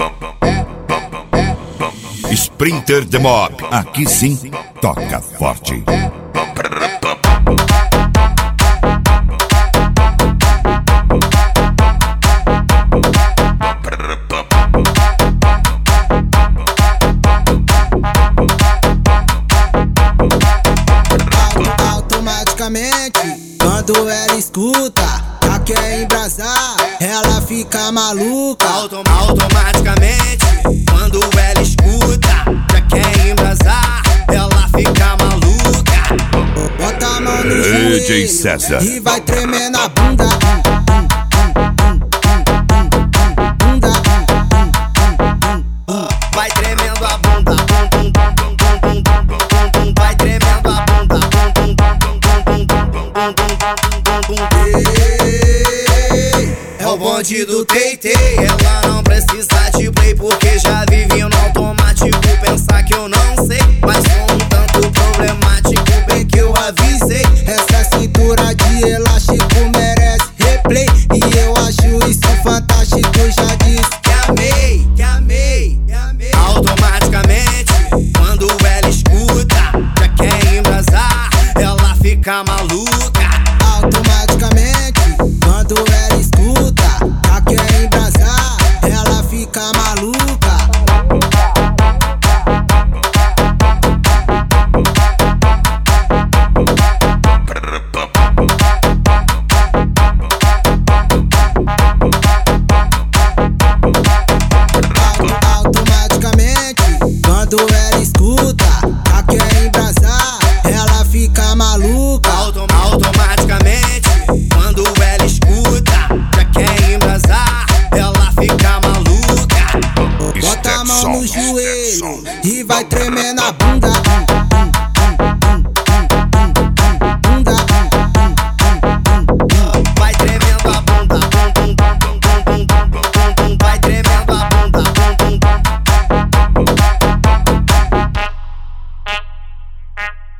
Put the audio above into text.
Sprinter The Mob, aqui sim toca forte. Automaticamente, quando ela escuta, já quer embrasar, ela fica maluca. Automaticamente, quando ela escuta, já quer embrasar, ela fica maluca. Bota a mão no DJ joelho César e vai tremer na bunda. Vai tremendo a bunda, vai tremendo a bunda, é o bonde do Teitei. Ela não precisa de play porque já vive no automático. Pensar que eu não sei, mas sou um tanto problemático. Bem que eu avisei, Essa cintura de elástico merece replay, e eu acho isso fantástico. Já disse que amei, que amei, que amei. Automaticamente, quando ela escuta, já quer embrasar, ela fica maluca. automaticamente, quando ela escuta, já quer embrasar, ela fica maluca. Automaticamente, quando ela escuta, já quer embrasar, ela fica maluca. Automaticamente, quando ela escuta, já quer embrasar, ela fica maluca. Bota a mão no joelho e vai tremer na bunda.